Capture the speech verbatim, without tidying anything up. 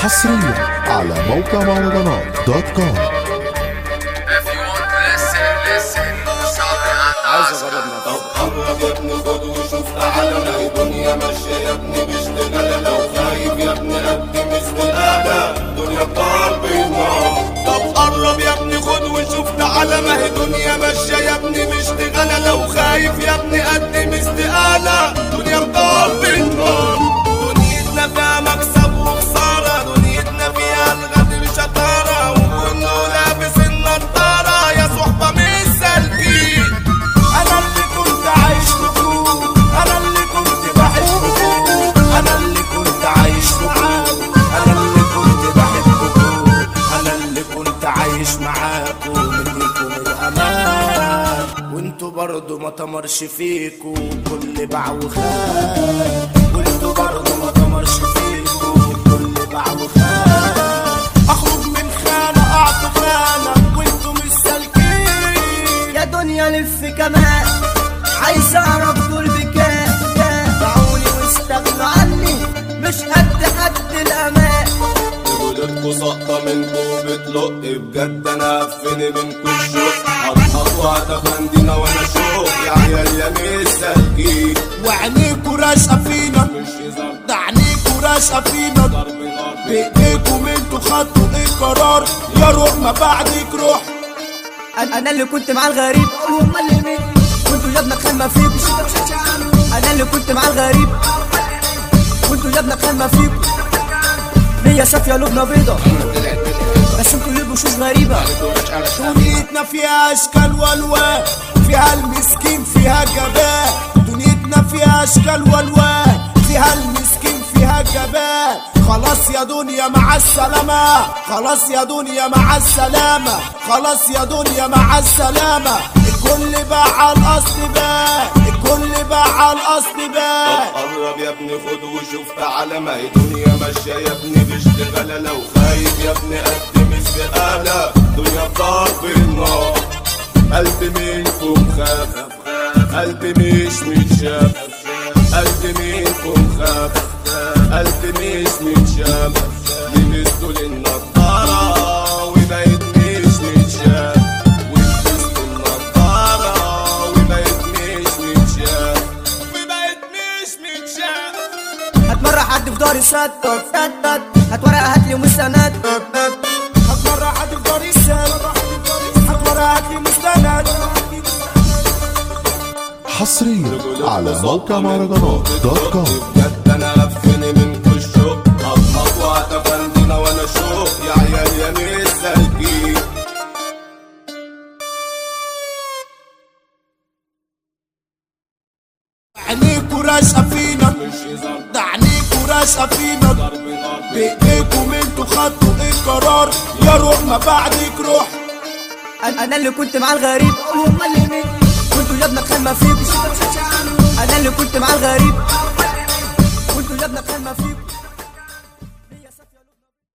حصريا على موقع مهرجانات دوت كوم. عايز اجرب طب قرب يا ابني خد وشوف تعالى ما هي دنيا ماشيه يا ابني باشتغال لو خايف يا ابني قدم استقاله دنيا بضرب النار. طب قرب يا ابني خد وشوف تعالى ما هي دنيا ماشيه يا ابني باشتغال لو خايف يا ابني قدم استقاله دنيا بضرب النار. دنيتنا فيها مكسب وخساره دنيتنا فيها الغدر شطاره وكله لابس النضاره يا صحبه مش سالكين. انا اللي كنت عايش لكم انا اللي كنت بحبكم انا اللي كنت عايش لكم انا اللي كنت بحبكم انا اللي كنت عايش معاكم منكم الامان وانتوا برضو ما تمرش فيكم كل باع وخان وانتوا برضو ما تمرش فيكم كل باع وخان. اخرج من خانه اعطي خانه وانتوا مش سالكين يا دنيا لف كمان عايز اعرف دول بكام باعوني واستغنوا عني مش قد حد الامان. رجولتكوا ساقطة منكوا بتلق بجد انا قفني منكوا الشوق هضحك وهتفندينا وانا شوق يا عيال يا مش سالكين. وعينيكوا راشقة فينا مش هزار ده عينيكوا راشقة فينا ضرب نار بايديكم انتوا خدتوا ايه قرار يا روح ما بعدك روح. انا اللي كنت مع الغريب هم اللي مين وانتوا جبنا خان فيكم. انا اللي كنت مع الغريب وانتوا جبنا خان فيكم. نية صافية لبنى بيضة بس انتوا اللي بوشوش غريبة. دنيتنا فيها اشكال والوان فيها المسكين فيها جبان دنيتنا فيها اشكال والوان فيها المسكين فيها جبان. خلاص يا دنيا مع السلامة خلاص يا دنيا مع السلامة خلاص يا دنيا مع السلامة. الكل باع الاصل بان الكل باع الاصل بان. طب قرب يا ابني خد وشوف تعالى ما هي دنيا ماشية يا ابني باشتغالة لو خايف يا ابني قدم استقالة دنيا بضرب النار. قلبي منكم خاف قلبي مش متشاف قلبي منكم خاف قلبي مش متشاف لبستوا للنضارة وبقيت مش متشاف ولبستوا النضارة وبقيت مش متشاف وبقيت مش متشاف. هتمرة حد في داري سدد سدد هتورق هاتلي مستند هتمرة حد في داري سدد هتورق هاتلي مستند. حصريا على موقع مهرجانات دوت كوم. بجد انا قفني منكوا الشوق هضحك وهتفندينا وانا شوق يا عيال يا مش سالكين. عينيكوا راشقة فينا مش هزار ده عينيكوا راشقة فينا ضرب نار بايديكم انتوا خدتوا ايه قرار يا روح ما بعدك روح. انا اللي كنت مع الغريب هم اللي مين وانتوا جبنا خان فيكم. انا اللي كنت مع الغريب وانتوا جبنا خان فيكم.